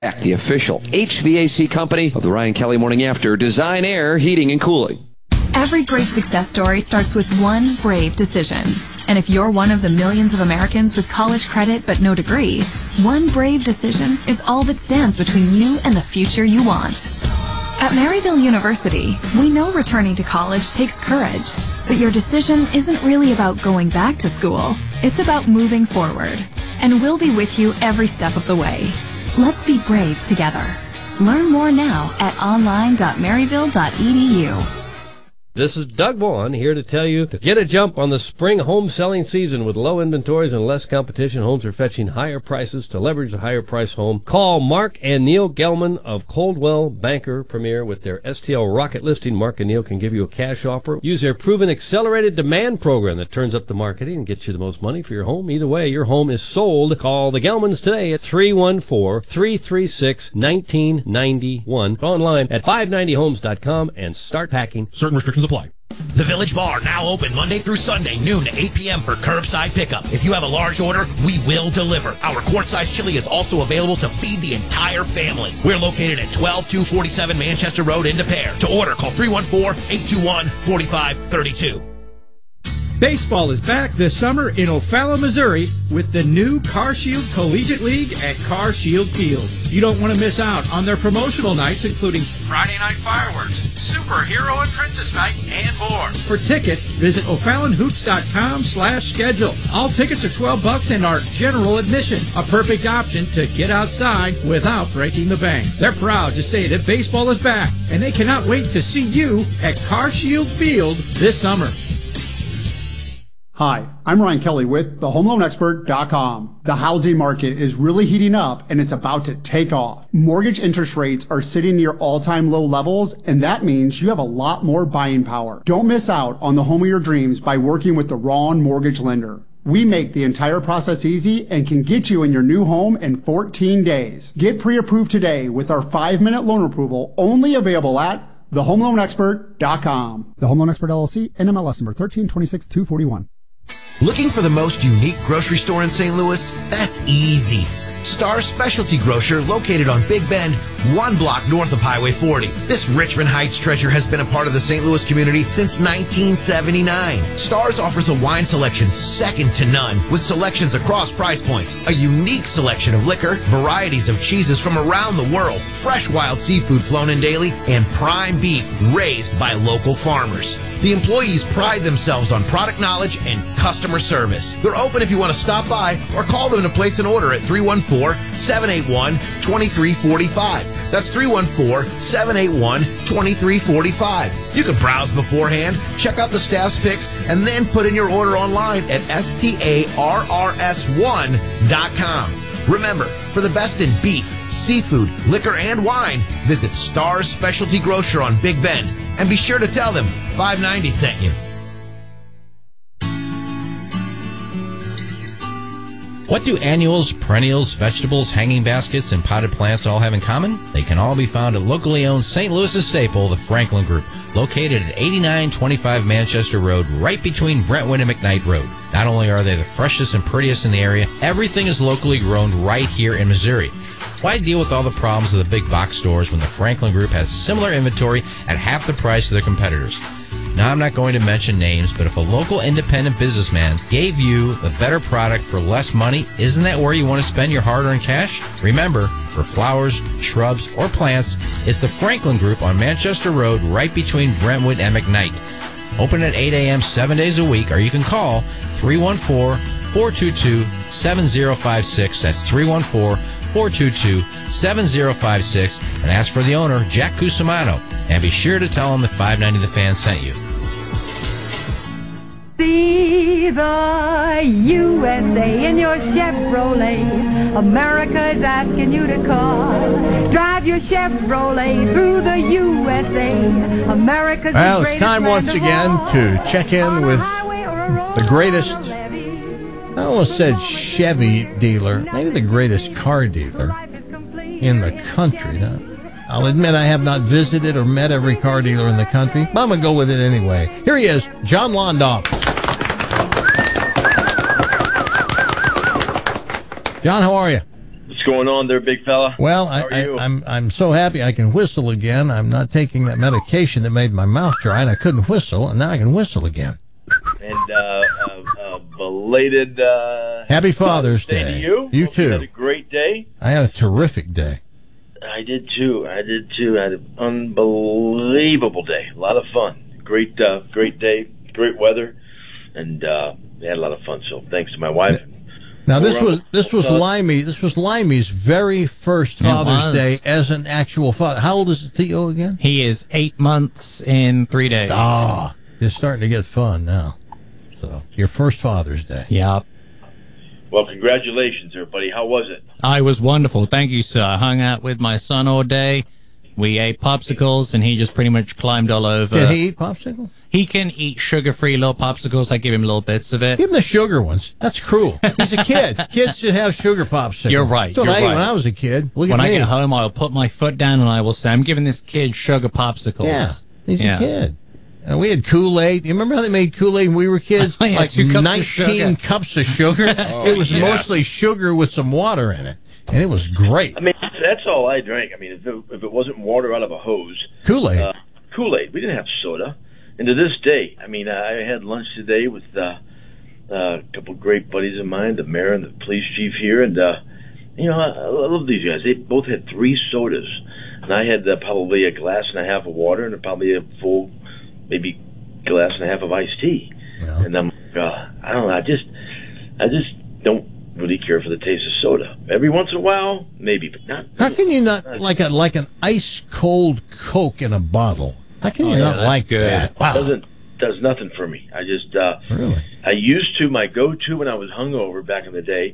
the official HVAC company of the Ryan Kelly Morning After, Design Air Heating and Cooling. Every great success story starts with one brave decision. And if you're one of the millions of Americans with college credit but no degree, one brave decision is all that stands between you and the future you want. At Maryville University, we know returning to college takes courage, but your decision isn't really about going back to school. It's about moving forward. And we'll be with you every step of the way. Let's be brave together. Learn more now at online.maryville.edu. This is Doug Vaughn here to tell you to get a jump on the spring home selling season. With low inventories and less competition, homes are fetching higher prices. To leverage a higher price home, call Mark and Neil Gelman of Coldwell Banker Premier with their STL Rocket Listing. Mark and Neil can give you a cash offer. Use their proven accelerated demand program that turns up the marketing and gets you the most money for your home. Either way, your home is sold. Call the Gelmans today at 314-336-1991. Online at 590homes.com and start packing. Certain restrictions apply. The Village Bar, now open Monday through Sunday, noon to 8 p.m. for curbside pickup. If you have a large order, we will deliver. Our quart-size chili is also available to feed the entire family. We're located at 12247 Manchester Road in De Pere. To order, call 314-821-4532. Baseball is back this summer in O'Fallon, Missouri with the new CarShield Collegiate League at CarShield Field. You don't want to miss out on their promotional nights, including Friday night fireworks, Superhero and Princess Night, and more. For tickets, visit O'FallonHoops.com/schedule. All tickets are $12 and are general admission, a perfect option to get outside without breaking the bank. They're proud to say that baseball is back, and they cannot wait to see you at CarShield Field this summer. Hi, I'm Ryan Kelly with thehomeloanexpert.com. The housing market is really heating up and it's about to take off. Mortgage interest rates are sitting near all-time low levels, and that means you have a lot more buying power. Don't miss out on the home of your dreams by working with the Ron Mortgage Lender. We make the entire process easy and can get you in your new home in 14 days. Get pre-approved today with our 5-minute loan approval, only available at thehomeloanexpert.com. The Home Loan Expert LLC, NMLS number 1326241. Looking for the most unique grocery store in St. Louis? That's easy. Star Specialty Grocer, located on Big Bend, 1 block north of Highway 40. This Richmond Heights treasure has been a part of the St. Louis community since 1979. Stars offers a wine selection second to none, with selections across price points, a unique selection of liquor, varieties of cheeses from around the world, fresh wild seafood flown in daily, and prime beef raised by local farmers. The employees pride themselves on product knowledge and customer service. They're open if you want to stop by or call them to place an order at 314-781-2345. That's 314-781-2345. You can browse beforehand, check out the staff's picks, and then put in your order online at STARRS1.com. Remember, for the best in beef, seafood, liquor, and wine, visit Star's Specialty Grocer on Big Bend. And be sure to tell them 590 sent you. What do annuals, perennials, vegetables, hanging baskets, and potted plants all have in common? They can all be found at locally owned St. Louis' staple, the Franklin Group, located at 8925 Manchester Road, right between Brentwood and McKnight Road. Not only are they the freshest and prettiest in the area, everything is locally grown right here in Missouri. Why deal with all the problems of the big box stores when the Franklin Group has similar inventory at half the price of their competitors? Now, I'm not going to mention names, but if a local independent businessman gave you the better product for less money, isn't that where you want to spend your hard-earned cash? Remember, for flowers, shrubs, or plants, it's the Franklin Group on Manchester Road, right between Brentwood and McKnight. Open at 8 a.m. 7 days a week, or you can call 314-422-7056. That's 314-422-7056, and ask for the owner, Jack Cusimano. And be sure to tell him that 590 The Fan sent you. See the USA in your Chevrolet. America's asking you to call. Drive your Chevrolet through the USA. America's well, it's time once again to check in with the greatest, I almost said Chevy dealer, maybe the greatest car dealer in the country. Now, I'll admit I have not visited or met every car dealer in the country, but I'm going to go with it anyway. Here he is, John Londoff. John, how are you? What's going on there, big fella? Well, How are you? I'm so happy I can whistle again. I'm not taking that medication that made my mouth dry, and I couldn't whistle, and now I can whistle again. And belated Happy Father's Day to you. You Hope too. You had a great day. I had a terrific day. I did too. I had an unbelievable day. A lot of fun. Great day. Great weather, and we had a lot of fun. So thanks to my wife. Now this was Limey's very first Father's Day as an actual father. How old is Theo again? He is 8 months and 3 days. Ah, it's starting to get fun now. So your first Father's Day. Yep. Well, congratulations, everybody. How was it? I was wonderful. Thank you, sir. I hung out with my son all day. We ate popsicles, and he just pretty much climbed all over. Can he eat popsicles? He can eat sugar-free little popsicles. I give him little bits of it. Give him the sugar ones. That's cruel. He's a kid. Kids should have sugar popsicles. You're right. That's what I ate when I was a kid. Look when at I me. get home, I'll put my foot down, and I will say, I'm giving this kid sugar popsicles. Yeah, he's a kid. And we had Kool-Aid. You remember how they made Kool-Aid when we were kids? Yeah, like 19 cups of sugar. It was mostly sugar with some water in it. And it was great. I mean, that's all I drank. I mean, if it wasn't water out of a hose. Kool-Aid. Kool-Aid. We didn't have soda. And to this day, I mean, I had lunch today with a couple of great buddies of mine, the mayor and the police chief here. And, you know, I love these guys. They both had 3 sodas. And I had probably a glass and a half of water and probably a full, maybe glass and a half of iced tea. Yeah. And I'm, I don't know, I just don't really care for the taste of soda. Every once in a while, maybe, but not. How can you not like an ice cold Coke in a bottle? How can you not like that? Wow. Does nothing for me. I just really. I used to, my go-to when I was hungover back in the day,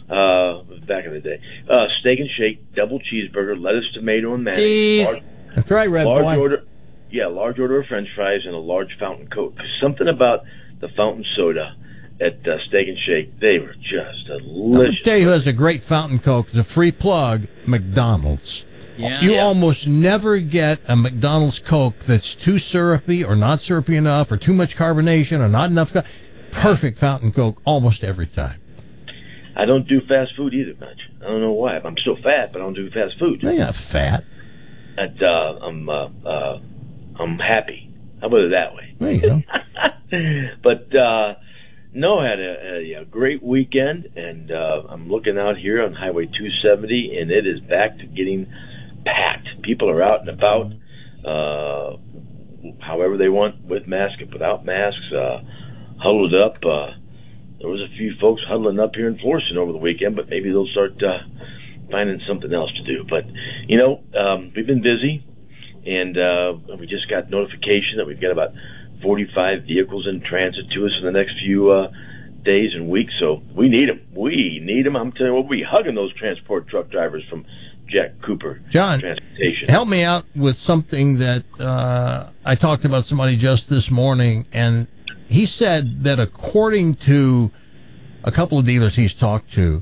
Steak and Shake, double cheeseburger, lettuce, tomato, and mayonnaise. That's right, Red Boy. Large order of French fries and a large fountain Coke. Something about the fountain soda at Steak and Shake, they were just delicious. I'll tell you who has a great fountain Coke. It's a free plug, McDonald's. Yeah. You almost never get a McDonald's Coke that's too syrupy or not syrupy enough or too much carbonation or not enough. Perfect fountain Coke almost every time. I don't do fast food either much. I don't know why. I'm still fat, but I don't do fast food. No, you're not fat. I'm happy. How about it that way? There you go. But no, I had a great weekend, and I'm looking out here on Highway 270, and it is back to getting packed. People are out and about, however they want, with masks and without masks, huddled up. There was a few folks huddling up here in Florissant over the weekend, but maybe they'll start finding something else to do. But, you know, we've been busy, and we just got notification that we've got about 45 vehicles in transit to us in the next few days and weeks, so we need them. We need them. I'm telling you, we'll be hugging those transport truck drivers from Jack Cooper John, Transportation. Help me out with something that I talked about somebody just this morning, and he said that according to a couple of dealers he's talked to,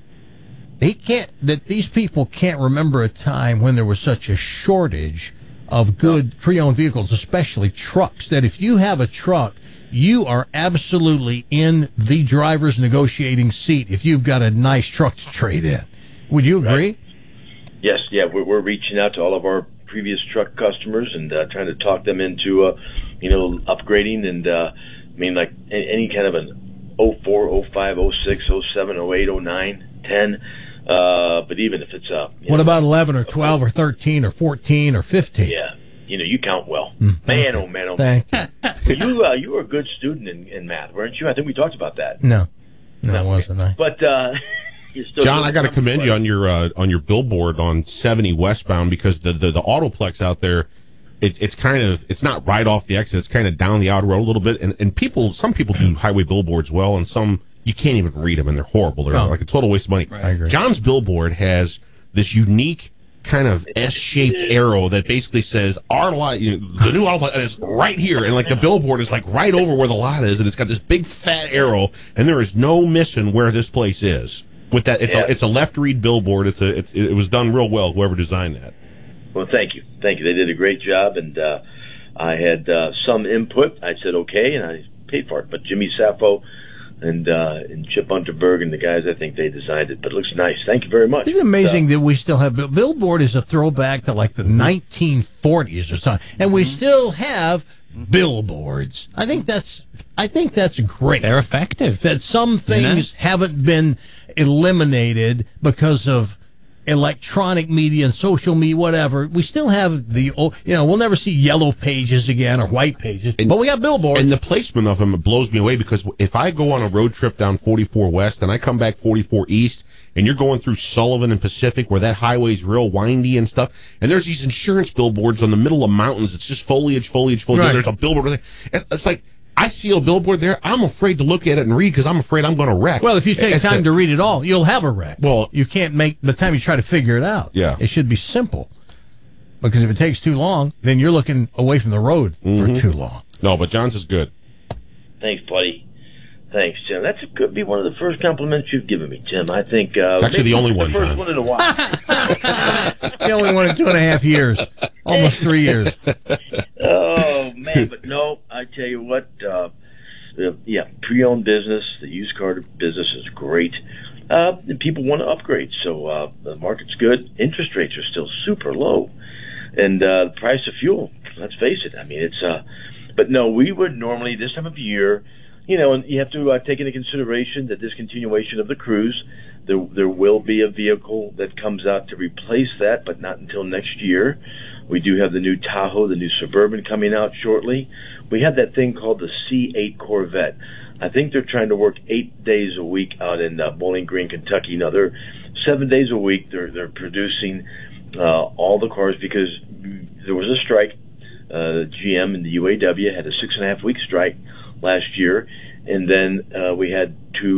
that these people can't remember a time when there was such a shortage of good pre-owned vehicles, especially trucks, that if you have a truck, you are absolutely in the driver's negotiating seat if you've got a nice truck to trade in. Would you agree? Right. Yes, yeah, we're reaching out to all of our previous truck customers and trying to talk them into, upgrading and, like any kind of an 04, 05, 06, 07, 08, 09, 10. But even if it's what about 11 or 12 or 13 or 14 or 15? Yeah, you count well. Man, oh man, oh man. Thank you. You were a good student in math, weren't you? I think we talked about that. No, wasn't I? But John, I got to commend you on your billboard on 70 westbound, because the Autoplex out there, it's not right off the exit. It's kind of down the outer road a little bit, and some people do highway billboards well, and some you can't even read them, and they're horrible. They're like a total waste of money. Right. I agree. John's billboard has this unique kind of S-shaped arrow that basically says our lot, the new auto lot is right here, and like the billboard is like right over where the lot is, and it's got this big fat arrow, and there is no missing where this place is. With that, it's a left read billboard. It was done real well. Whoever designed that. Well, thank you. They did a great job, and I had some input. I said okay, and I paid for it. But Jimmy Sappho and Chip Unterberg and the guys, I think they designed it, but it looks nice. Thank you very much. Isn't it amazing that we still have Billboard is a throwback to like the 1940s or something, and we still have billboards. I think that's great. They're effective. That some things haven't been eliminated because of electronic media and social media, whatever. We still have we'll never see yellow pages again or white pages, but we got billboards. And the placement of them blows me away, because if I go on a road trip down 44 West and I come back 44 East, and you're going through Sullivan and Pacific where that highway's real windy and stuff, and there's these insurance billboards on the middle of mountains. It's just foliage. Right. And there's a billboard there. It's like, I see a billboard there, I'm afraid to look at it and read because I'm afraid I'm going to wreck. Well, if you take time to read it all, you'll have a wreck. Well, you can't make, by the time you try to figure it out. Yeah. It should be simple. Because if it takes too long, then you're looking away from the road for too long. No, but John's is good. Thanks, buddy. Thanks, Tim. That could be one of the first compliments you've given me, Tim. I think it's actually the only one. The first one in a while. The only one in 2.5 years, almost 3 years. Oh man, but no, I tell you what. Pre-owned business, the used car business is great. And people want to upgrade, so the market's good. Interest rates are still super low, and the price of fuel. Let's face it. I mean, it's. But no, we would normally this time of year. And you have to take into consideration the discontinuation of the Cruise. There will be a vehicle that comes out to replace that, but not until next year. We do have the new Tahoe, the new Suburban coming out shortly. We have that thing called the C8 Corvette. I think they're trying to work 8 days a week out in Bowling Green, Kentucky. Now, they're 7 days a week. They're producing all the cars because there was a strike. GM and the UAW had a 6.5-week strike last year, and then we had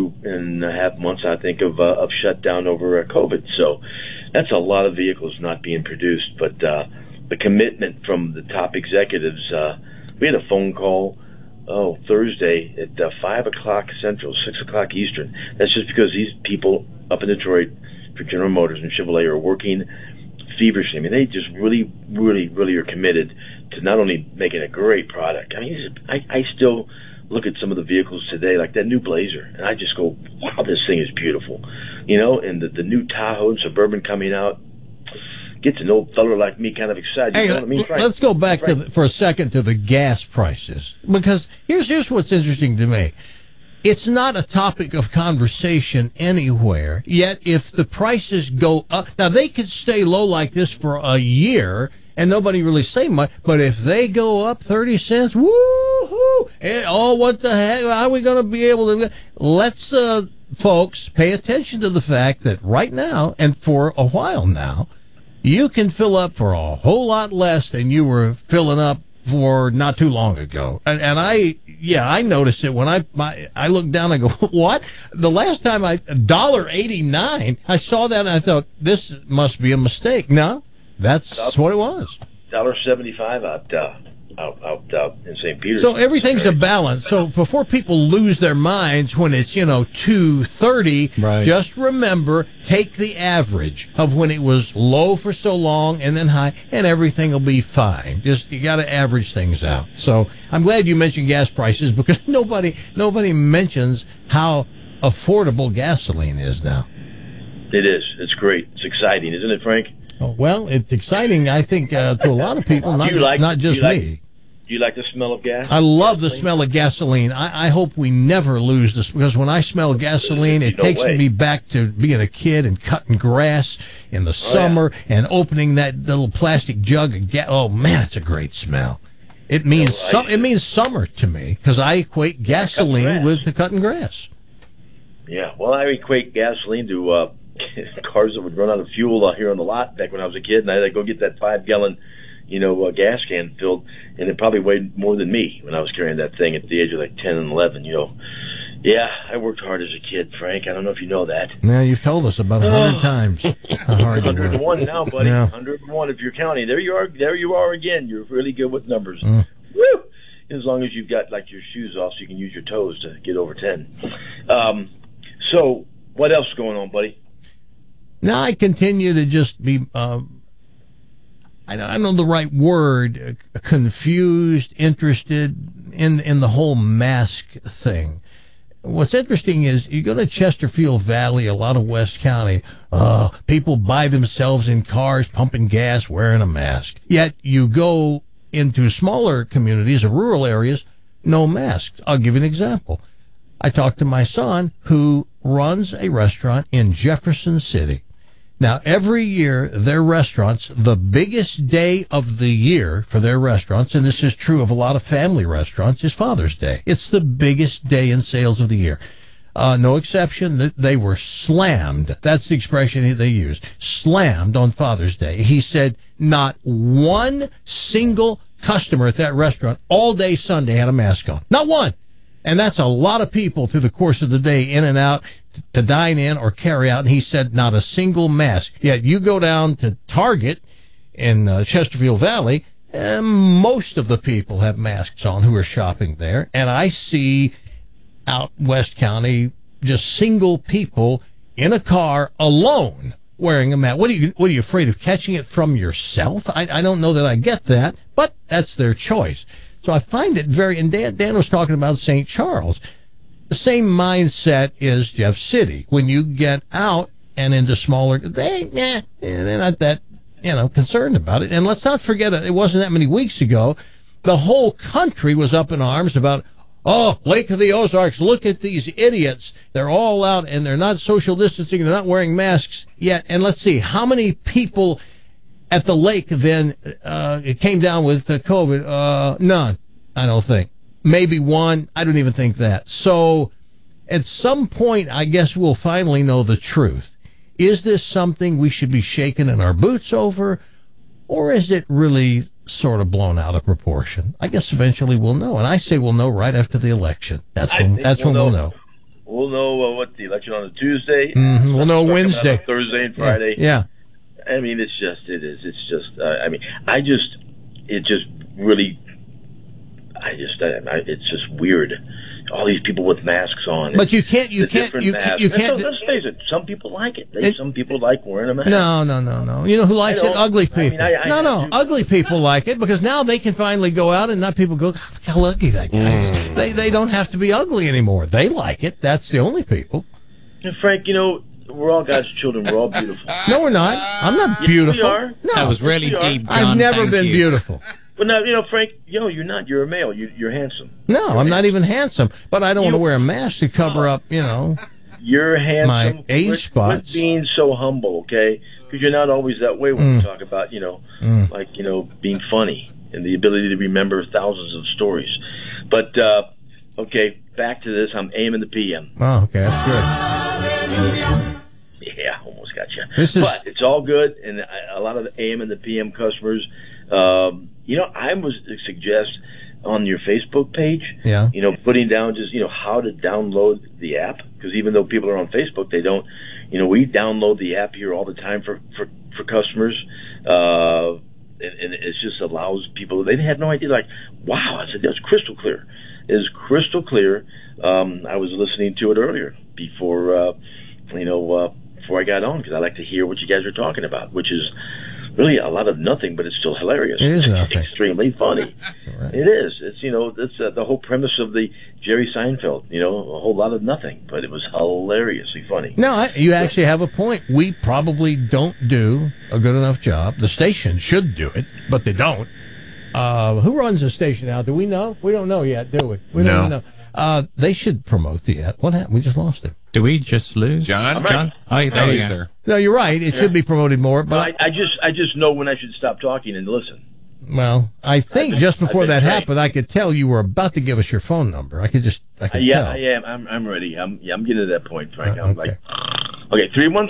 2.5 months, I think, of shutdown over COVID. So that's a lot of vehicles not being produced. But the commitment from the top executives, we had a phone call Thursday at 5 o'clock Central, 6 o'clock Eastern. That's just because these people up in Detroit for General Motors and Chevrolet are working feverishly. I mean, they just really, really, really are committed to not only making a great product. I mean, I still look at some of the vehicles today, like that new Blazer, and I just go, wow, this thing is beautiful. And the new Tahoe and Suburban coming out gets an old fella like me kind of excited. Hey, you know what I mean? Let's go back for a second to the gas prices, because here's what's interesting to me. It's not a topic of conversation anywhere, yet if the prices go up, now they could stay low like this for a year, and nobody really say much, but if they go up 30 cents, woo-hoo, what the heck, how are we going to be able to, let's, folks, pay attention to the fact that right now, and for a while now, you can fill up for a whole lot less than you were filling up for not too long ago. And I noticed it when I looked down and go, what? The last time $1.89, I saw that and I thought, this must be a mistake. No, that's what it was. $1.75 out in St. Peter. So everything's a balance. So before people lose their minds when it's, $2.30, right, just remember, take the average of when it was low for so long and then high, and everything will be fine. Just, you got to average things out. So I'm glad you mentioned gas prices, because nobody mentions how affordable gasoline is now. It is. It's great. It's exciting, isn't it, Frank? Oh, well, it's exciting, I think, to a lot of people, not just me. Do you like the smell of gas? I love the smell of gasoline. I hope we never lose this, because when I smell gasoline, it takes me back to being a kid and cutting grass in the summer and opening that little plastic jug of gas. Oh, man, it's a great smell. It means it means summer to me, because I equate gasoline with the cutting grass. Yeah, well, I equate gasoline to cars that would run out of fuel out here on the lot back when I was a kid, and I'd go get that 5-gallon gas can filled, and it probably weighed more than me when I was carrying that thing at the age of like 10 and 11, Yeah, I worked hard as a kid, Frank. I don't know if you know that. Yeah, you've told us about 100 times how hard you worked. 101 now, buddy. Yeah. 101 if you're counting. There you are again. You're really good with numbers. Woo! As long as you've got like your shoes off so you can use your toes to get over 10. So, what else is going on, buddy? Now I continue to just be... I don't know the right word, confused, interested in the whole mask thing. what's interesting is you go to Chesterfield Valley, a lot of West County, people by themselves in cars, pumping gas, wearing a mask. Yet you go into smaller communities or rural areas, no masks. I'll give you an example. I talked to my son who runs a restaurant in Jefferson City. Now, every year, their restaurants, the biggest day of the year for their restaurants, and this is true of a lot of family restaurants, is Father's Day. It's the biggest day in sales of the year. No exception. They were slammed. That's the expression they used. Slammed on Father's Day. He said not one single customer at that restaurant all day Sunday had a mask on. Not one. And that's a lot of people through the course of the day in and out to dine in or carry out. And he said not a single mask. Yet you go down to Target in Chesterfield Valley, most of the people have masks on who are shopping there. And I see out West County just single people in a car alone wearing a mask. What are you afraid of catching it from yourself? I don't know that I get that, but that's their choice. So I find it very, and Dan was talking about St. Charles. The same mindset is Jeff City. When you get out and into smaller, they're not that, concerned about it. And let's not forget, it wasn't that many weeks ago, the whole country was up in arms about, Lake of the Ozarks, look at these idiots. They're all out and they're not social distancing, they're not wearing masks yet. And let's see, how many people at the lake then it came down with COVID? None, I don't think. Maybe one. I don't even think that. So at some point, I guess we'll finally know the truth. Is this something we should be shaking in our boots over, or is it really sort of blown out of proportion? I guess eventually we'll know. And I say we'll know right after the election. That's when we'll know. We'll know what the election on a Tuesday. Mm-hmm. We'll know Wednesday. Thursday and Friday. Yeah. I mean, it's just weird. All these people with masks on. But you can't. Let's face it. Some people like it. Some people like wearing a mask. No. You know who likes it? Ugly people. Ugly people like it because now they can finally go out and not people go, look how ugly that guy is. They don't have to be ugly anymore. They like it. That's the only people. And Frank, we're all God's children. We're all beautiful. No, we're not. I'm not beautiful. We are. No, that was really deep, John. I've never been beautiful. But now, Frank, you're not. You're a male. You're handsome. No, I'm not even handsome. But I don't want to wear a mask to cover up, You're handsome. My age spots. Quit being so humble, okay? Because you're not always that way when you talk about, being funny and the ability to remember thousands of stories. But, okay, back to this. I'm AM and the PM. Oh, okay, that's good. Yeah, almost got you. But it's all good, and a lot of the AM and the PM customers, I would suggest on your Facebook page, putting down just, how to download the app, because even though people are on Facebook, they don't, we download the app here all the time for customers, and it just allows people, they had no idea, like, wow, I said, that's crystal clear. It is crystal clear. I was listening to it earlier before I got on, because I like to hear what you guys are talking about, which is really a lot of nothing, but it's still hilarious. It is nothing. It's extremely funny. Right. It is. It's it's the whole premise of the Jerry Seinfeld. A whole lot of nothing, but it was hilariously funny. No, you actually have a point. We probably don't do a good enough job. The station should do it, but they don't. Who runs the station now? Do we know? We don't know yet, do we? We don't know. They should promote the app. What happened? We just lost it. Did we just lose John? Oh, there you go. No, you're right. It should be promoted more. But I just know when I should stop talking and listen. Well, I think just before that happened, I could tell you were about to give us your phone number. I could tell. I am. I'm ready. I'm getting to that point, Frank. I'm like, okay,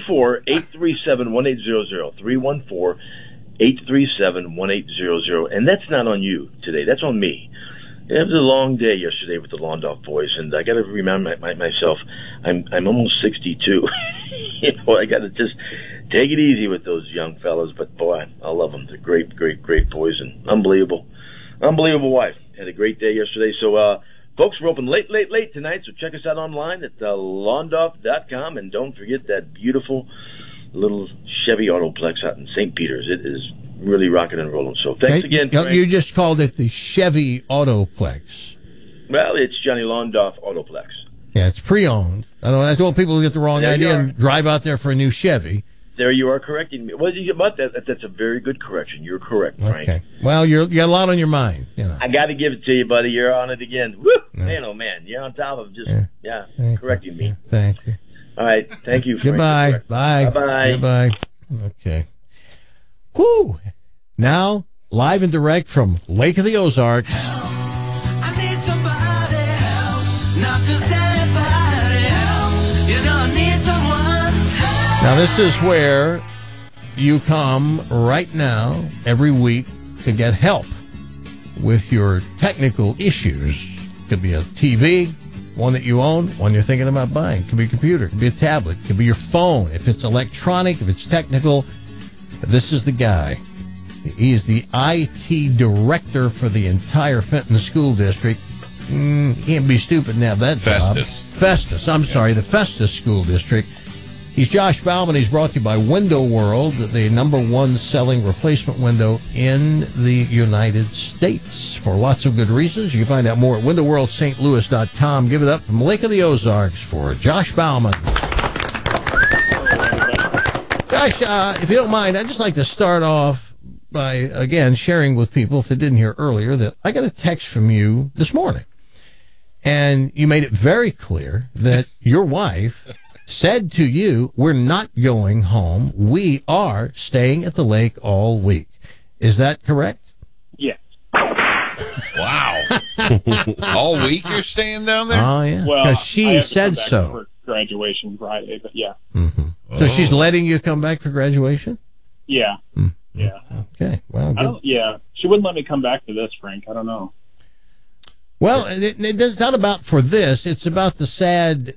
314-837-1800. 314-837-1800. And that's not on you today. That's on me. It was a long day yesterday with the Londoff boys, and I got to remind myself, I'm almost 62. I got to just take it easy with those young fellas. But boy, I love them. They're great, great, great boys, and unbelievable wife. Had a great day yesterday. So, folks, we're open late tonight. So check us out online at Londoff.com, and don't forget that beautiful little Chevy Autoplex out in St. Peter's. It is really rocking and rolling. So thanks again, Frank. You just called it the Chevy Autoplex. Well, it's Johnny Londoff Autoplex. Yeah, it's pre-owned. I don't want people to get the wrong idea and drive out there for a new Chevy. There you are correcting me. Well, that's a very good correction. You're correct, Frank. Okay. Well, you got a lot on your mind. You know. I got to give it to you, buddy. You're on it again. Woo! Yeah. Man, oh, man. You're on top of just, correcting me. Thank you. All right. Thank you, Frank. Goodbye. Bye. Bye-bye. Goodbye. Okay. Whew. Now, live and direct from Lake of the Ozarks. I need somebody help, not just anybody help. You're gonna need someone help. Now, this is where you come right now every week to get help with your technical issues. Could be a TV, one that you own, one you're thinking about buying. Could be a computer, could be a tablet, could be your phone. If it's electronic, if it's technical, this is the guy. He is the IT director for the entire Fenton School District. He can't be stupid and have that job. Festus. I'm sorry, the Festus School District. He's Josh Bauman. He's brought to you by Window World, the #1 selling replacement window in the United States. For lots of good reasons. You can find out more at windowworldstlouis.com. Give it up from Lake of the Ozarks for Josh Bauman. Josh, if you don't mind, I'd just like to start off by, again, sharing with people, if they didn't hear earlier, that I got a text from you this morning. And you made it very clear that your wife said to you, we're not going home. We are staying at the lake all week. Is that correct? Yes. Wow. All week you're staying down there? Oh, yeah. Well, because she said so. For graduation Friday, but yeah. Mm-hmm. So she's letting you come back for graduation? Yeah. Mm-hmm. Yeah. Okay. Well, she wouldn't let me come back to this, Frank. I don't know. Well, it's not about for this. It's about the sad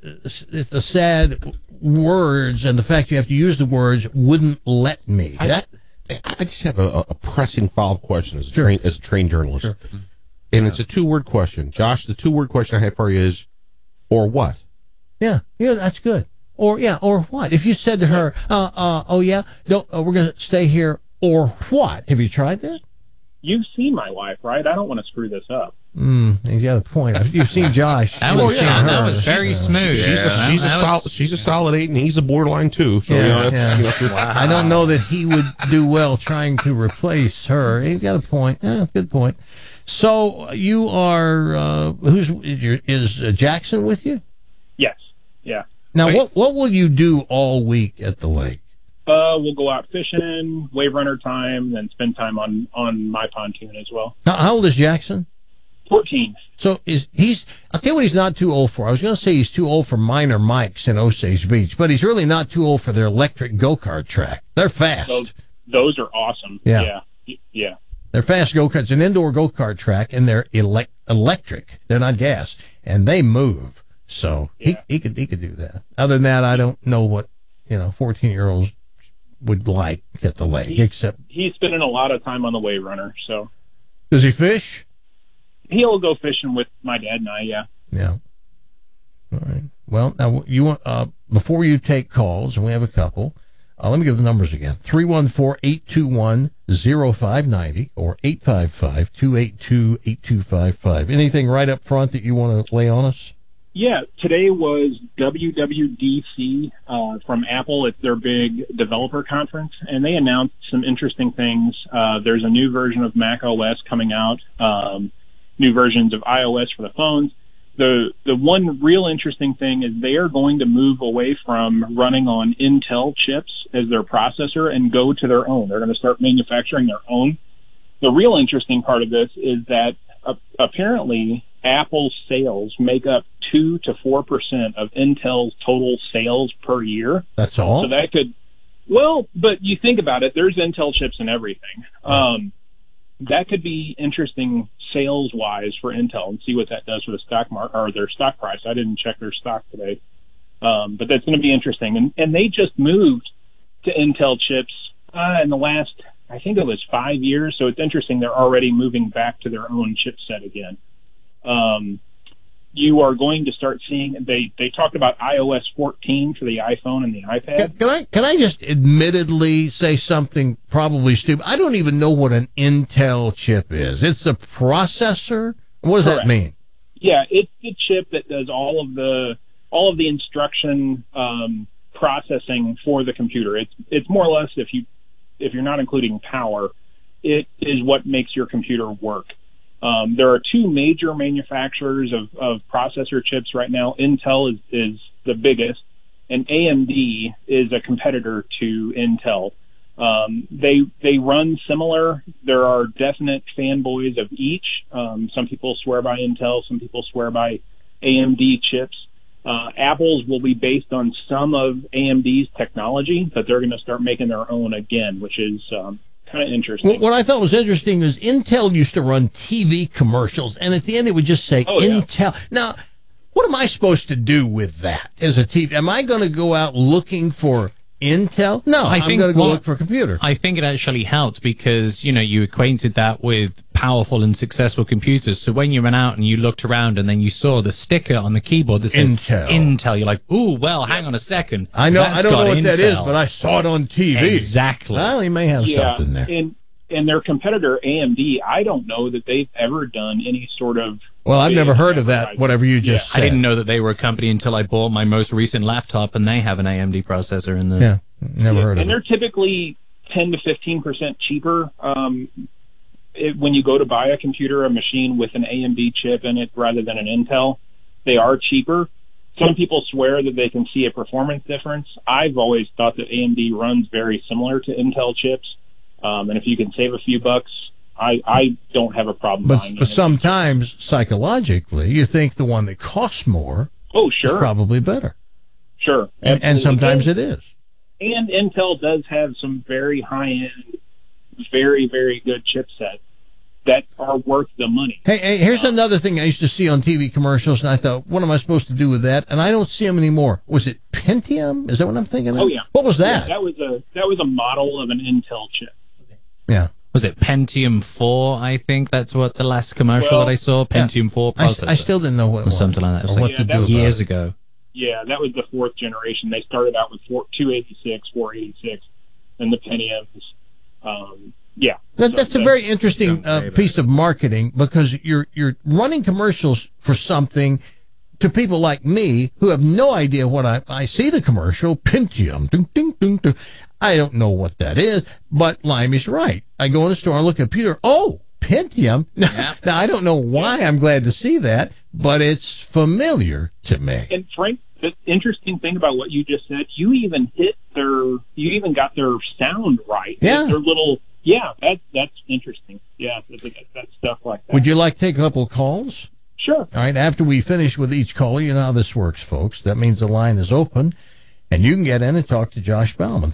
words and the fact you have to use the words "wouldn't let me." I just have a pressing follow-up question as a trained journalist, and it's a 2-word question. Josh, the 2-word question I have for you is, or what? Yeah, that's good. Or what? If you said to her, we're going to stay here, or what? Have you tried that? You've seen my wife, right? I don't want to screw this up. You got a point. You've seen Josh. That was very smooth. She's a solid 8, and he's a borderline 2. So I don't know that he would do well trying to replace her. He's got a point. Yeah, good point. So you are is Jackson with you? Yes. Yeah. Now, what will you do all week at the lake? We'll go out fishing, wave runner time, then spend time on my pontoon as well. Now, how old is Jackson? 14. So I'll tell you what he's not too old for. I was going to say he's too old for minor Mikes in Osage Beach, but he's really not too old for their electric go-kart track. They're fast. Those are awesome. Yeah. They're fast go-karts, an indoor go-kart track, and they're electric. They're not gas, and they move. So he could do that. Other than that, I don't know what 14-year-olds would like at the lake, except he's spending a lot of time on the wave runner. So does he fish? He'll go fishing with my dad and I. Yeah. All right. Well, now you want before you take calls, and we have a couple. Let me give the numbers again: 314-821-0590 or 855-282-8255. Anything right up front that you want to lay on us? Yeah, today was WWDC from Apple. It's their big developer conference, and they announced some interesting things. There's a new version of Mac OS coming out, new versions of iOS for the phones. The one real interesting thing is they are going to move away from running on Intel chips as their processor and go to their own. They're going to start manufacturing their own. The real interesting part of this is that apparently Apple's sales make up 2 to 4% of Intel's total sales per year. That's all? So that could, but you think about it, there's Intel chips in everything. That could be interesting sales-wise for Intel and see what that does for the stock market or their stock price. I didn't check their stock today. But that's going to be interesting. And they just moved to Intel chips in the last, I think it was 5 years. So it's interesting they're already moving back to their own chipset again. You are going to start seeing, they talked about iOS 14 for the iPhone and the iPad. Can I just admittedly say something probably stupid? I don't even know what an Intel chip is. It's a processor? What does that mean? Yeah, it's the chip that does all of the all of the instruction processing for the computer. It's more or less, if you're not including power, it is what makes your computer work. There are two major manufacturers of processor chips right now. Intel is the biggest, and AMD is a competitor to Intel. They run similar. There are definite fanboys of each. Some people swear by Intel, some people swear by AMD chips. Apple's will be based on some of AMD's technology, but they're going to start making their own again, which is kind of interesting. What I thought was interesting is Intel used to run TV commercials, and at the end it would just say Intel. Yeah. Now, what am I supposed to do with that as a TV? Am I going to go out looking for Intel? No, I'm going to go look for a computer. I think it actually helped because, you acquainted that with powerful and successful computers. So when you went out and you looked around and then you saw the sticker on the keyboard that says Intel, you're like, ooh, well, hang on a second. I don't know what that is, but I saw it on TV. Exactly. Well, he may have something there. And their competitor, AMD, I don't know that they've ever done any sort of... Well, I've never heard of that, whatever you just said. I didn't know that they were a company until I bought my most recent laptop, and they have an AMD processor in there. Yeah, never heard of it. And they're typically 10 to 15% cheaper when you go to buy a computer, a machine with an AMD chip in it rather than an Intel. They are cheaper. Some people swear that they can see a performance difference. I've always thought that AMD runs very similar to Intel chips. And if you can save a few bucks, I don't have a problem buying it. But sometimes, psychologically, you think the one that costs more is probably better. Sure. And sometimes it is. And Intel does have some very high-end, very, very good chipsets that are worth the money. Hey, here's another thing I used to see on TV commercials, and I thought, what am I supposed to do with that? And I don't see them anymore. Was it Pentium? Is that what I'm thinking of? Oh, yeah. What was that? Yeah, that was a model of an Intel chip. Yeah. Was it Pentium 4, I think? That's what the last commercial that I saw, Pentium 4 processor. I still didn't know what it was. Or something like that. It was like years ago. Yeah, that was the fourth generation. They started out with 286, 486, and the Pentiums. Yeah. That's a very interesting piece of marketing because you're running commercials for something to people like me who have no idea what I see the commercial, Pentium, ding, ding, ding, ding. I don't know what that is, but Limey's right. I go in the store and look at a computer. Oh, Pentium. Now, I don't know why I'm glad to see that, but it's familiar to me. And Frank, the interesting thing about what you just said, you even got their sound right. Yeah. Their little, that's interesting. Yeah, that's stuff like that. Would you like to take a couple of calls? Sure. All right, after we finish with each caller, you know how this works, folks. That means the line is open, and you can get in and talk to Josh Bauman,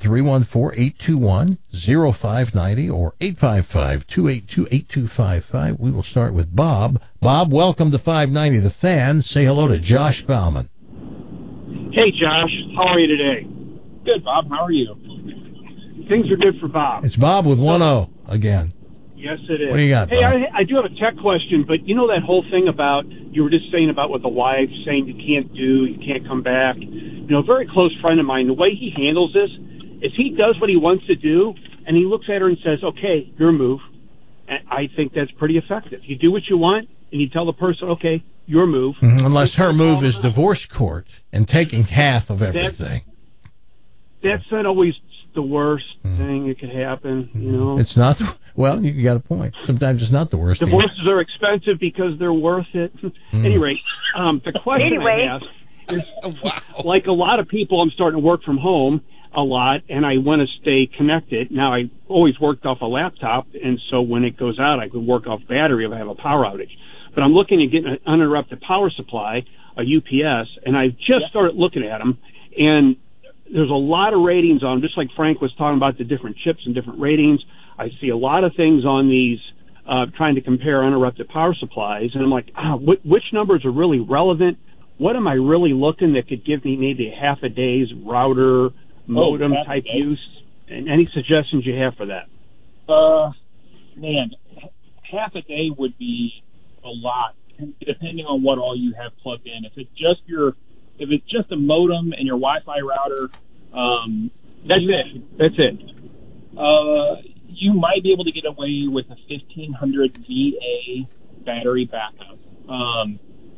314-821-0590 or 855-282-8255. We will start with Bob. Bob, welcome to 590 The Fan. Say hello to Josh Bauman. Hey, Josh. How are you today? Good, Bob. How are you? Things are good for Bob. It's Bob with one O again. Yes, it is. What do you got, Hey, Bob? I do have a tech question, but you know that whole thing about, you were just saying about what the wife saying you can't come back. You know, a very close friend of mine, the way he handles this is he does what he wants to do, and he looks at her and says, okay, your move. And I think that's pretty effective. You do what you want, and you tell the person, okay, your move. Unless her move is divorce court and taking half of everything. That's not always the worst thing that could happen, you know. It's not. Well, you got a point. Sometimes it's not the worst. Divorces are expensive because they're worth it. Anyway, the question I ask is, like a lot of people, I'm starting to work from home a lot, and I want to stay connected. Now, I always worked off a laptop, and so when it goes out, I could work off battery if I have a power outage. But I'm looking at getting an uninterrupted power supply, a UPS, and I've just started looking at them, and there's a lot of ratings on them, just like Frank was talking about the different chips and different ratings. I see a lot of things on these trying to compare uninterrupted power supplies, and I'm like, which numbers are really relevant? What am I really looking that could give me maybe a half a day's router, modem type use? And any suggestions you have for that? Man, half a day would be a lot, depending on what all you have plugged in. If it's just a modem and your Wi-Fi router, that's it. You might be able to get away with a 1500 VA battery backup.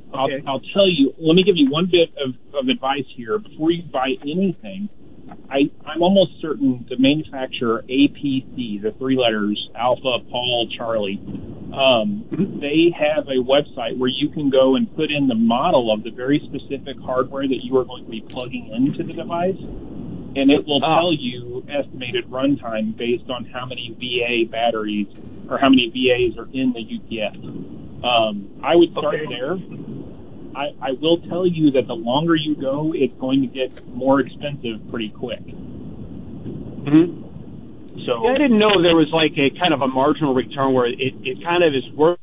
Okay. I'll tell you. Let me give you one bit of advice here. Before you buy anything, I'm almost certain the manufacturer APC, the three letters, Alpha, Paul, Charlie, they have a website where you can go and put in the model of the very specific hardware that you are going to be plugging into the device, and it will tell you estimated runtime based on how many VA batteries or how many VAs are in the UPS. I would start there. I will tell you that the longer you go, it's going to get more expensive pretty quick. Mm-hmm. So I didn't know there was like a kind of a marginal return where it kind of is worth.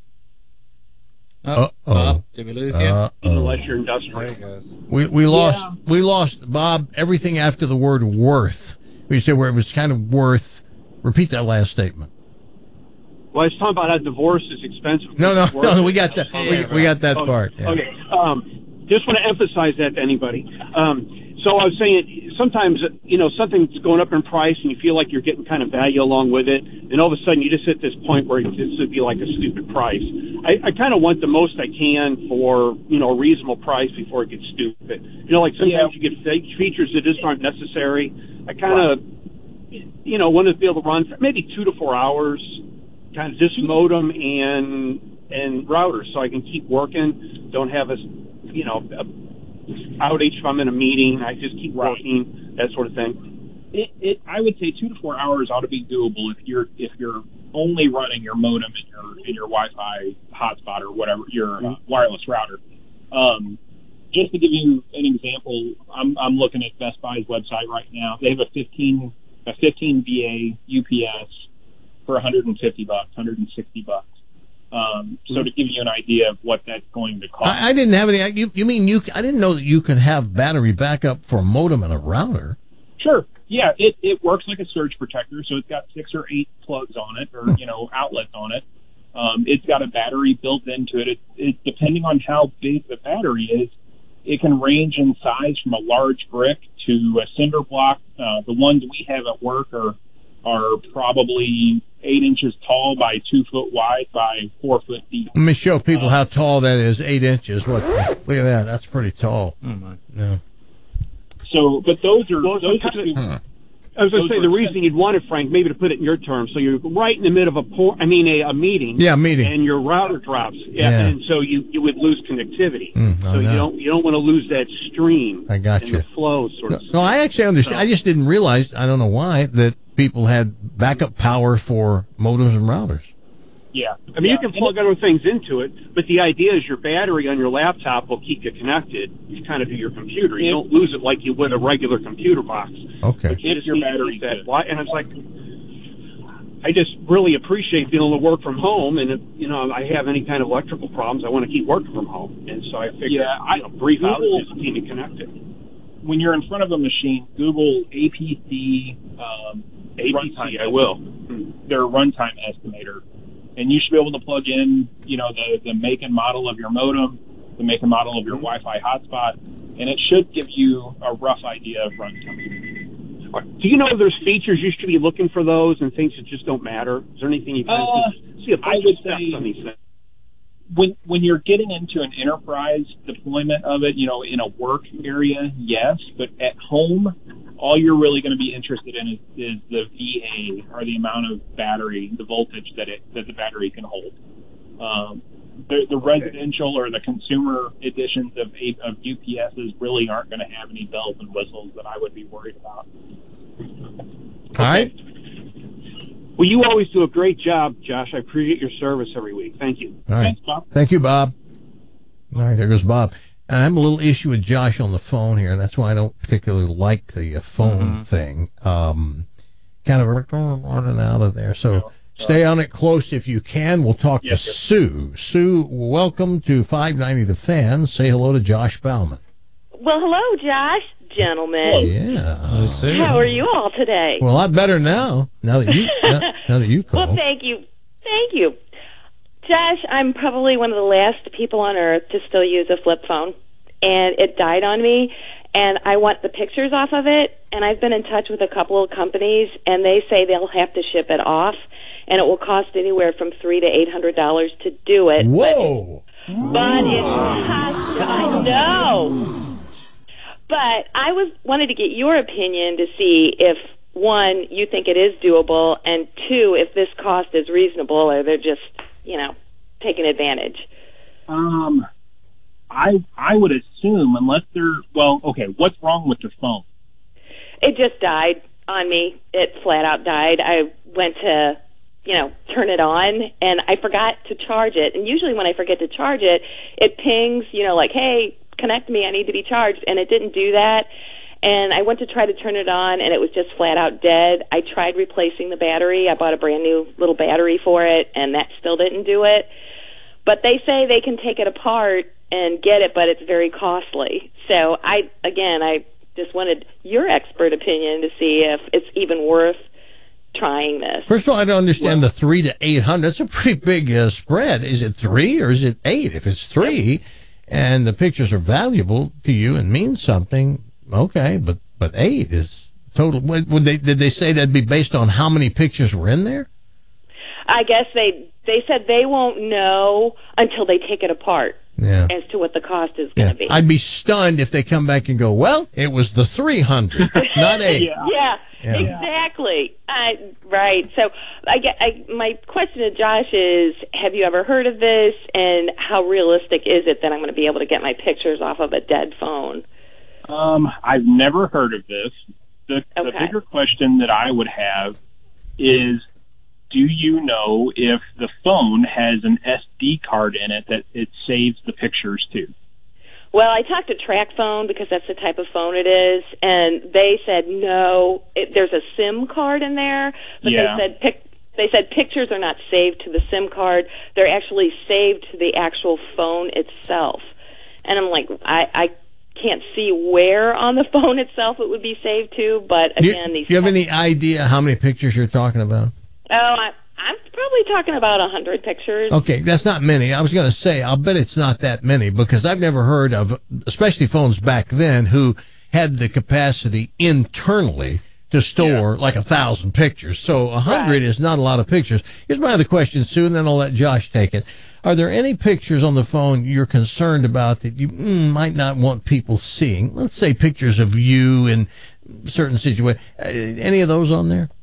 Did we lose you? Unless you're industrial. There he goes. We lost Bob. Everything after the word worth. We said where it was kind of worth. Repeat that last statement. Well, I was talking about how divorce is expensive. No, we got that. We got that part. Yeah. Okay. Just want to emphasize that to anybody. So I was saying, sometimes, something's going up in price and you feel like you're getting kind of value along with it, and all of a sudden you just hit this point where this would be like a stupid price. I kind of want the most I can for, a reasonable price before it gets stupid. Like sometimes you get features that just aren't necessary. I kind of, want to be able to run for maybe 2 to 4 hours, kind of just modem and router, so I can keep working, don't have a outage if I'm in a meeting. I just keep working, that sort of thing. I would say 2 to 4 hours ought to be doable if you're only running your modem in your Wi-Fi hotspot or whatever, your wireless router. Just to give you an example, I'm looking at Best Buy's website right now. They have a 15 VA UPS for $150, $160. So to give you an idea of what that's going to cost. I didn't have any. You mean I didn't know that you could have battery backup for a modem and a router. Sure. Yeah, it works like a surge protector, so it's got 6 or 8 plugs on it, or outlets on it. It's got a battery built into it. It depending on how big the battery is, it can range in size from a large brick to a cinder block. The ones we have at work are probably 8 inches tall by 2 foot wide by 4 foot deep. Let me show people how tall that is. 8 inches. Look at that. That's pretty tall. Oh my. Yeah. So, but those are. I was going to say the reason you'd want it, Frank, maybe to put it in your terms. So you're right in the middle of a meeting. Yeah, meeting. And your router drops. Yeah. And so you would lose connectivity. So you don't want to lose that stream. I got you. The flow sort of. No, I actually understand. I just didn't realize. I don't know why that people had backup power for modems and routers. Yeah. I mean, you can plug other things into it, but the idea is your battery on your laptop will keep you connected kind of to your computer. You don't lose it like you would a regular computer box. Okay. If your battery that, and it's like, I just really appreciate being able to work from home, and if, I have any kind of electrical problems, I want to keep working from home. And so I figure, brief outages and keep me connected. When you're in front of a machine, Google APC runtime. I will. Their runtime estimator. And you should be able to plug in, the make and model of your modem, the make and model of your Wi-Fi hotspot, and it should give you a rough idea of runtime. Do you know if there's features you should be looking for those and things that just don't matter? Is there anything you can see a bunch of steps on these things? When you're getting into an enterprise deployment of it, in a work area, yes, but at home, all you're really going to be interested in is the VA, or the amount of battery, the voltage that the battery can hold. The residential or the consumer editions of UPSs really aren't going to have any bells and whistles that I would be worried about. All right. Well, you always do a great job, Josh. I appreciate your service every week. Thank you. All right. Thanks, Bob. Thank you, Bob. All right, there goes Bob. I have a little issue with Josh on the phone here, and that's why I don't particularly like the phone thing. Kind of on and out of there. So stay on it close if you can. We'll talk to Sue. Sue, welcome to 590 The Fan. Say hello to Josh Bauman. Well, hello, Josh. Gentlemen. Yeah. How are you all today? Well, a lot better now that you called. Well, thank you. Josh, I'm probably one of the last people on earth to still use a flip phone, and it died on me, and I want the pictures off of it, and I've been in touch with a couple of companies, and they say they'll have to ship it off, and it will cost anywhere from $300 to $800 to do it. Whoa! But it has to, I know. But I wanted to get your opinion to see if, one, you think it is doable, and two, if this cost is reasonable or they're just, taking advantage. I would assume, unless they're, what's wrong with the phone? It just died on me. It flat out died. I went to, turn it on, and I forgot to charge it. And usually when I forget to charge it, it pings, like, hey, connect me, I need to be charged. And it didn't do that. And I went to try to turn it on, and it was just flat out dead. I tried replacing the battery. I bought a brand new little battery for it, and that still didn't do it. But they say they can take it apart and get it, but it's very costly. So I just wanted your expert opinion to see if it's even worth trying this. First of all, I don't understand the 3 to 800. That's a pretty big spread. Is it 3 or is it 8? If it's 3 and the pictures are valuable to you and mean something, okay, but 8 is total. Did they say that'd be based on how many pictures were in there? I guess they said they won't know until they take it apart as to what the cost is going to be. I'd be stunned if they come back and go, well, it was the 300, not 8. Yeah, exactly. Right. So my question to Josh is, have you ever heard of this, and how realistic is it that I'm going to be able to get my pictures off of a dead phone? I've never heard of this. The bigger question that I would have is, do you know if the phone has an SD card in it that it saves the pictures to? Well, I talked to TrackPhone because that's the type of phone it is, and they said no. There's a SIM card in there, but they said pictures are not saved to the SIM card. They're actually saved to the actual phone itself. And I'm like, I can't see where on the phone itself it would be saved to, but again, do you have any idea how many pictures you're talking about? Oh, I'm probably talking about 100 pictures. Okay, that's not many. I was going to say, I'll bet it's not that many, because I've never heard of, especially phones back then, who had the capacity internally to store like 1,000 pictures. So 100 is not a lot of pictures. Here's my other question, Sue, and then I'll let Josh take it. Are there any pictures on the phone you're concerned about that you might not want people seeing? Let's say pictures of you in certain situations. Any of those on there?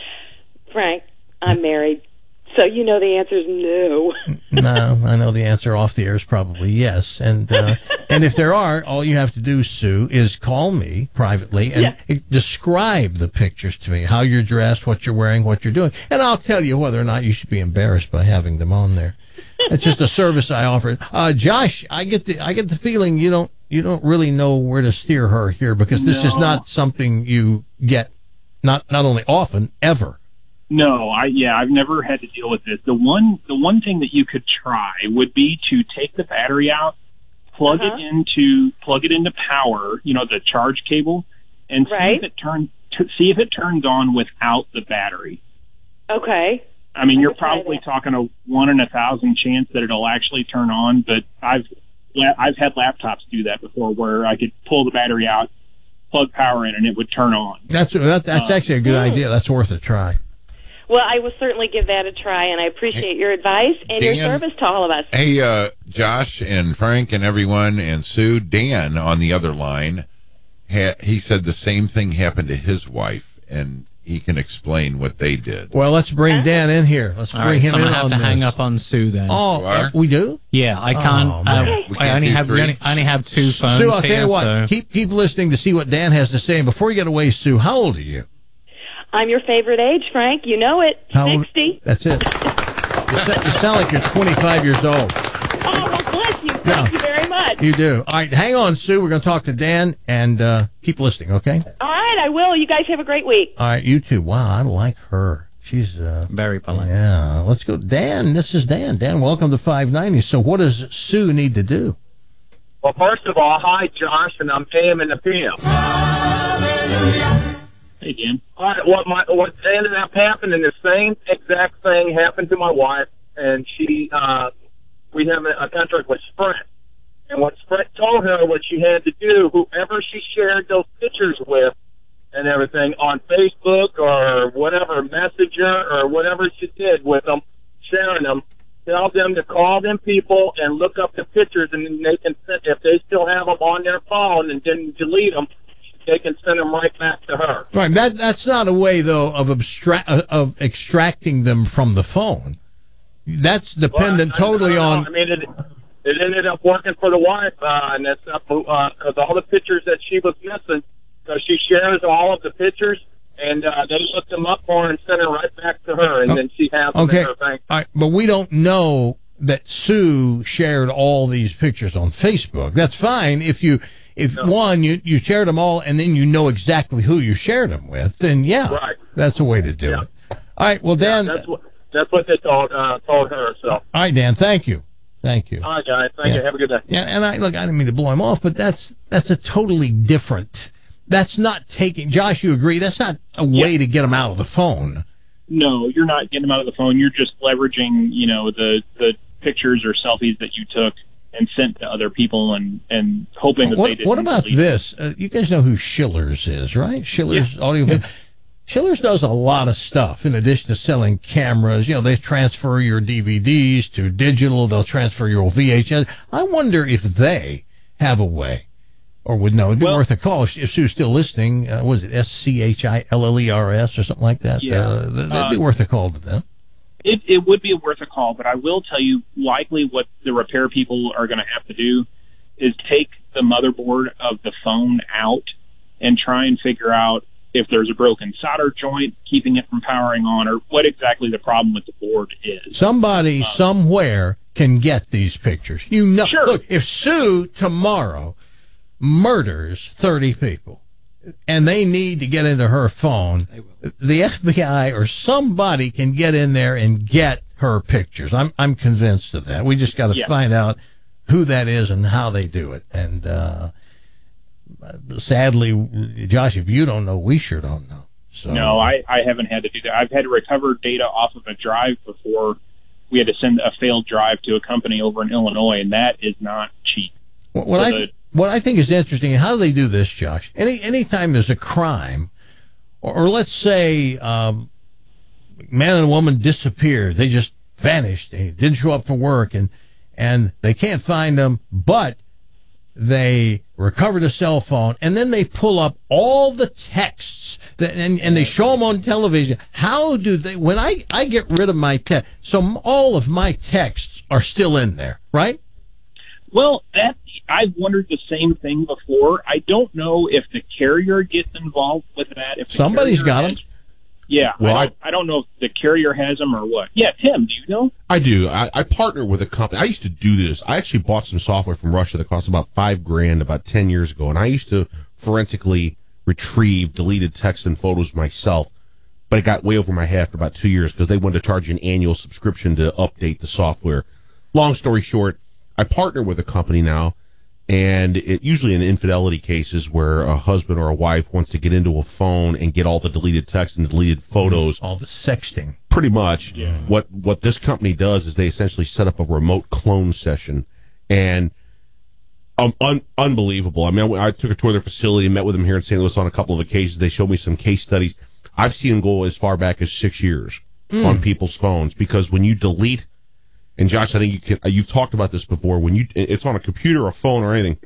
Frank, I'm married, so you know the answer is no. No, I know the answer off the air is probably yes. And if there are, all you have to do, Sue, is call me privately and describe the pictures to me, how you're dressed, what you're wearing, what you're doing, and I'll tell you whether or not you should be embarrassed by having them on there. It's just a service I offer. Josh, I get the feeling you don't really know where to steer her here, because this is not something you get not only often, ever. No, I've never had to deal with this. The one thing that you could try would be to take the battery out, plug it into power, the charge cable, and see if it turns on without the battery. Okay. I mean, you're probably talking a 1 in 1,000 chance that it'll actually turn on, but I've had laptops do that before, where I could pull the battery out, plug power in, and it would turn on. That's actually a good idea. That's worth a try. Well, I will certainly give that a try, and I appreciate your advice and your service to all of us. Hey, Josh and Frank and everyone and Sue, Dan on the other line, he said the same thing happened to his wife, and he can explain what they did. Well, let's bring Dan in here. Let's bring him in on this. I'm going to have to hang up on Sue then. Oh, we do? Yeah, I can't. I only have 2 phones. Sue, I'll tell you what. Keep listening to see what Dan has to say. And before you get away, Sue, how old are you? I'm your favorite age, Frank. You know it. 60. That's it. You sound like you're 25 years old. Oh, well, bless you. Thank you very much. You do. All right, hang on, Sue. We're going to talk to Dan, and keep listening, okay? All right, I will. You guys have a great week. All right, you too. Wow, I like her. She's very polite. Yeah, let's go. Dan, this is Dan. Dan, welcome to 590. So what does Sue need to do? Well, first of all, hi, Josh, and I'm AM and the PM. Hey, Dan. All right, what ended up happening, the same exact thing happened to my wife, and we have a contract with Sprint. And what Sprint told her what she had to do, whoever she shared those pictures with and everything on Facebook or whatever, Messenger or whatever she did with them, sharing them, tell them to call them people and look up the pictures, and then they can send, if they still have them on their phone and didn't delete them, they can send them right back to her. Right. That's not a way though of extracting them from the phone. That's dependent totally on. I mean, it ended up working for the wife, and that's because all the pictures that she was missing, because she shares all of the pictures, and they looked them up for her and sent her right back to her, and then she has them in her bank. All right, but we don't know that Sue shared all these pictures on Facebook. That's fine if you shared them all and then you know exactly who you shared them with, then right. That's a way to do it. All right, well, Dan. That's what they told her. So. All right, Dan. Thank you. All right, guys. Thank you. Have a good day. Yeah, and I didn't mean to blow him off, but that's a totally different. That's not taking. Josh, you agree? That's not a way to get them out of the phone. No, you're not getting them out of the phone. You're just leveraging, the pictures or selfies that you took and sent to other people and hoping that they didn't. What about this? You guys know who Schillers is, right? Schillers audio. Yeah. Schillers does a lot of stuff in addition to selling cameras. They transfer your DVDs to digital. They'll transfer your VHS. I wonder if they have a way or would know. It'd be worth a call if Sue's still listening. Was it SCHILLERS or something like that? Yeah. That'd be worth a call to them. It would be worth a call, but I will tell you likely what the repair people are going to have to do is take the motherboard of the phone out and try and figure out if there's a broken solder joint keeping it from powering on, or what exactly the problem with the board is. Somebody somewhere can get these pictures. Sure. Look, if Sue tomorrow murders 30 people and they need to get into her phone, the FBI or somebody can get in there and get her pictures. I'm convinced of that. We just got to find out who that is and how they do it. And sadly, Josh, if you don't know, we sure don't know. So. No, I haven't had to do that. I've had to recover data off of a drive before. We had to send a failed drive to a company over in Illinois, and that is not cheap. What I think is interesting, how do they do this, Josh? Anytime there's a crime, or let's say man and woman disappeared, they just vanished, they didn't show up for work, and they can't find them, but they recovered a cell phone, and then they pull up all the texts and they show them on television. How do they? When I get rid of my text, so all of my texts are still in there, right? Well, I've wondered the same thing before. I don't know if the carrier gets involved with that. If somebody's got them. Yeah, well, I don't know if the carrier has them or what. Yeah, Tim, do you know? I do. I partner with a company. I used to do this. I actually bought some software from Russia that cost about $5,000 about 10 years ago, and I used to forensically retrieve deleted texts and photos myself, but it got way over my head for about 2 years because they wanted to charge an annual subscription to update the software. Long story short, I partner with a company now, and it usually in infidelity cases where a husband or a wife wants to get into a phone and get all the deleted text and deleted photos. All the sexting. Pretty much. Yeah. What this company does is they essentially set up a remote clone session, and unbelievable. I mean, I took a tour of their facility and met with them here in St. Louis on a couple of occasions. They showed me some case studies. I've seen them go as far back as 6 years on people's phones, because when you delete, and Josh, I think you've talked about this before, when it's on a computer or a phone or anything,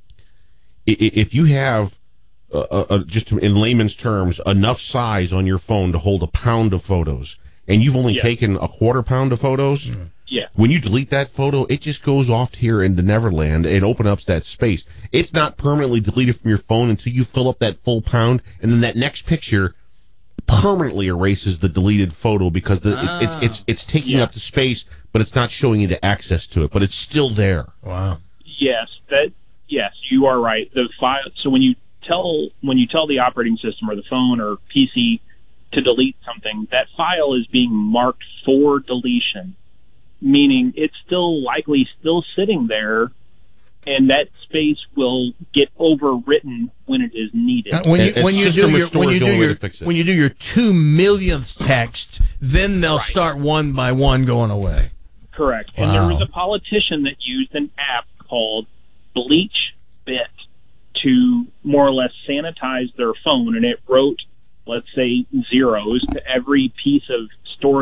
if you have, just in layman's terms, enough size on your phone to hold a pound of photos, and you've only taken a quarter pound of photos, when you delete that photo, it just goes off here into Neverland and opens up that space. It's not permanently deleted from your phone until you fill up that full pound, and then that next picture permanently erases the deleted photo because it's taking up the space, but it's not showing you the access to it, but it's still there. Wow. Yes, you are right. The file. So when you tell the operating system or the phone or PC to delete something, that file is being marked for deletion, meaning it's still likely sitting there, and that space will get overwritten when it is needed. When you do your 2 millionth text, then they'll start one by one going away. Correct. Wow. And there was a politician that used an app called BleachBit to more or less sanitize their phone, and it wrote, let's say, zeros to every piece of storage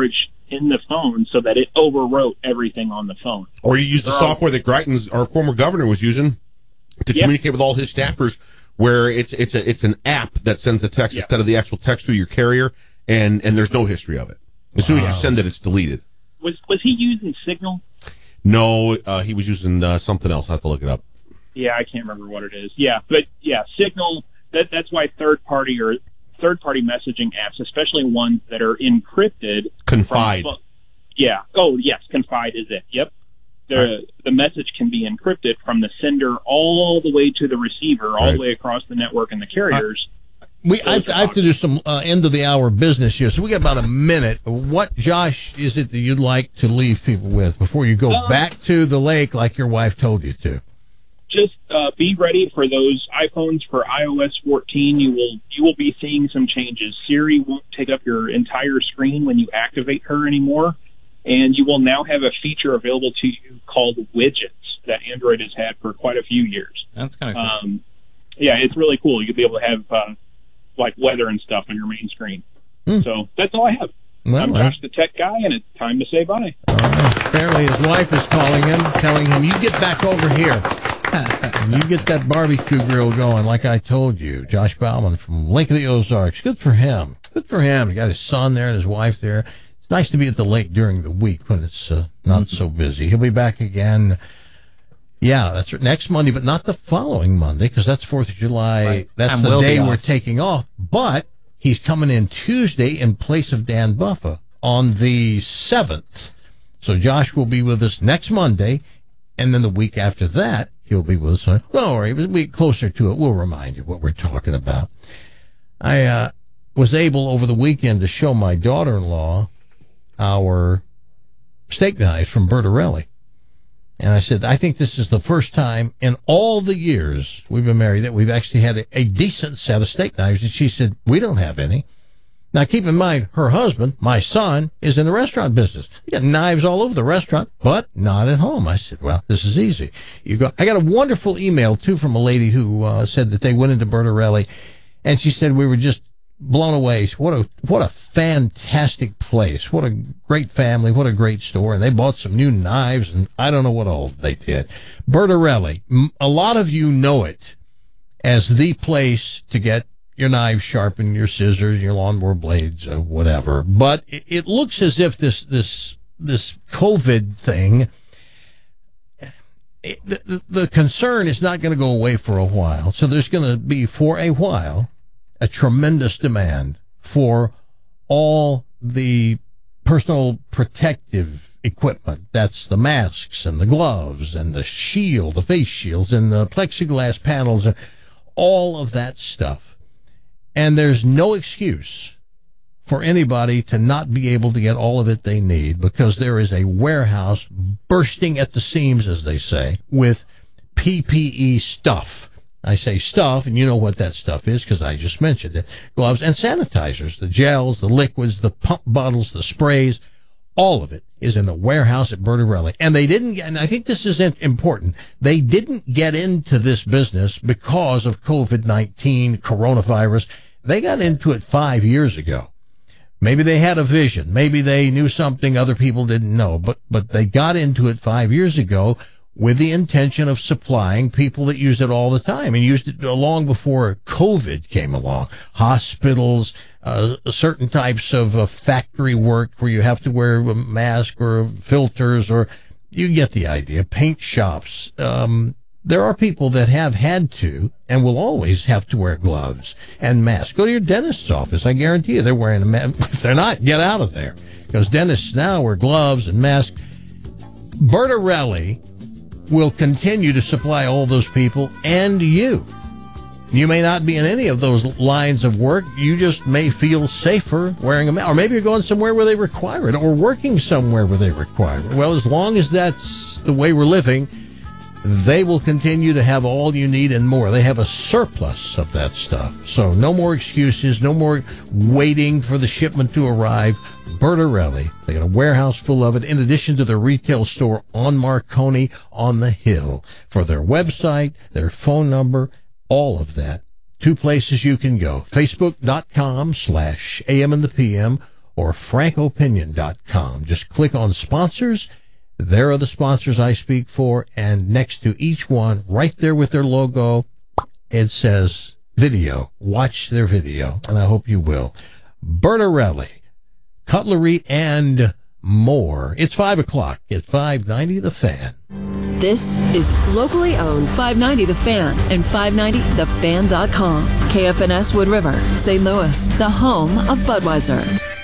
in the phone so that it overwrote everything on the phone. Or you use the software that Greitens, our former governor, was using to communicate with all his staffers, where it's an app that sends the text instead of the actual text through your carrier, and there's no history of it. As soon as you send it, it's deleted. Was he using Signal? No, he was using something else. I have to look it up. Yeah, I can't remember what it is. Yeah, but yeah, Signal. That's why third party messaging apps, especially ones that are encrypted. Confide. Yeah. Oh, yes. Confide is it. Yep. The message can be encrypted from the sender all the way to the receiver, all the way across the network and the carriers. I have to do some end of the hour business here, so we got about a minute. What, Josh, is it that you'd like to leave people with before you go back to the lake like your wife told you to? Just be ready for those iPhones for iOS 14. You will be seeing some changes. Siri won't take up your entire screen when you activate her anymore, and you will now have a feature available to you called widgets that Android has had for quite a few years. That's kind of cool. Yeah, it's really cool. You'll be able to have like weather and stuff on your main screen. So that's all I have. Well, I'm Josh the Tech Guy, and it's time to say bye. Apparently his wife is calling him, telling him, you get back over here. And you get that barbecue grill going like I told you. Josh Bauman from Lake of the Ozarks. Good for him. Good for him. He got his son there and his wife there. It's nice to be at the lake during the week when it's not so busy. He'll be back again. Yeah, that's next Monday, but not the following Monday because that's 4th of July. Right. That's and the day we're taking off. But he's coming in Tuesday in place of Dan Buffa on the 7th. So Josh will be with us next Monday, and then the week after that, he'll be with us. Don't worry, a week closer to it, we'll remind you what we're talking about. I was able over the weekend to show my daughter-in-law our steak knives from Bertarelli. And I said, I think this is the first time in all the years we've been married that we've actually had a decent set of steak knives. And she said, we don't have any. Now, keep in mind, her husband, my son, is in the restaurant business. He got knives all over the restaurant, but not at home. I said, well, this is easy. I got a wonderful email, too, from a lady who said that they went into Bertarelli, and she said we were just blown away. What a fantastic place. What a great family. What a great store. And they bought some new knives, and I don't know what all they did. Bertarelli, a lot of you know it as the place to get your knives sharpened, your scissors, your lawnmower blades, whatever. But it looks as if this COVID thing, the concern is not going to go away for a while. So there's going to be, for a while, a tremendous demand for all the personal protective equipment. That's the masks and the gloves and the shield, the face shields and the plexiglass panels and all of that stuff. And there's no excuse for anybody to not be able to get all of it they need because there is a warehouse bursting at the seams, as they say, with PPE stuff. I say stuff, and you know what that stuff is because I just mentioned it. Gloves and sanitizers, the gels, the liquids, the pump bottles, the sprays, all of it is in the warehouse at Bertarelli. And they didn't get, and I think this is important, they didn't get into this business because of COVID-19, coronavirus. They got into it 5 years ago. Maybe they had a vision. Maybe they knew something other people didn't know. But they got into it 5 years ago with the intention of supplying people that use it all the time and used it long before COVID came along. Hospitals, certain types of factory work where you have to wear a mask or filters, or you get the idea. Paint shops. There are people that have had to and will always have to wear gloves and masks. Go to your dentist's office. I guarantee you they're wearing a mask. If they're not, get out of there. Because dentists now wear gloves and masks. Bertarelli will continue to supply all those people and you. You may not be in any of those lines of work. You just may feel safer wearing a mask. Or maybe you're going somewhere where they require it or working somewhere where they require it. Well, as long as that's the way we're living, they will continue to have all you need and more. They have a surplus of that stuff. So no more excuses, no more waiting for the shipment to arrive. Bertarelli, they got a warehouse full of it, in addition to their retail store on Marconi on the hill. For their website, their phone number, all of that. 2 places you can go. Facebook.com/AM and the PM or frankopinion.com. Just click on sponsors. There are the sponsors I speak for, and next to each one, right there with their logo, it says video. Watch their video, and I hope you will. Bertarelli, cutlery, and more. It's 5 o'clock at 590 The Fan. This is locally owned 590 The Fan and 590thefan.com. KFNS Wood River, St. Louis, the home of Budweiser.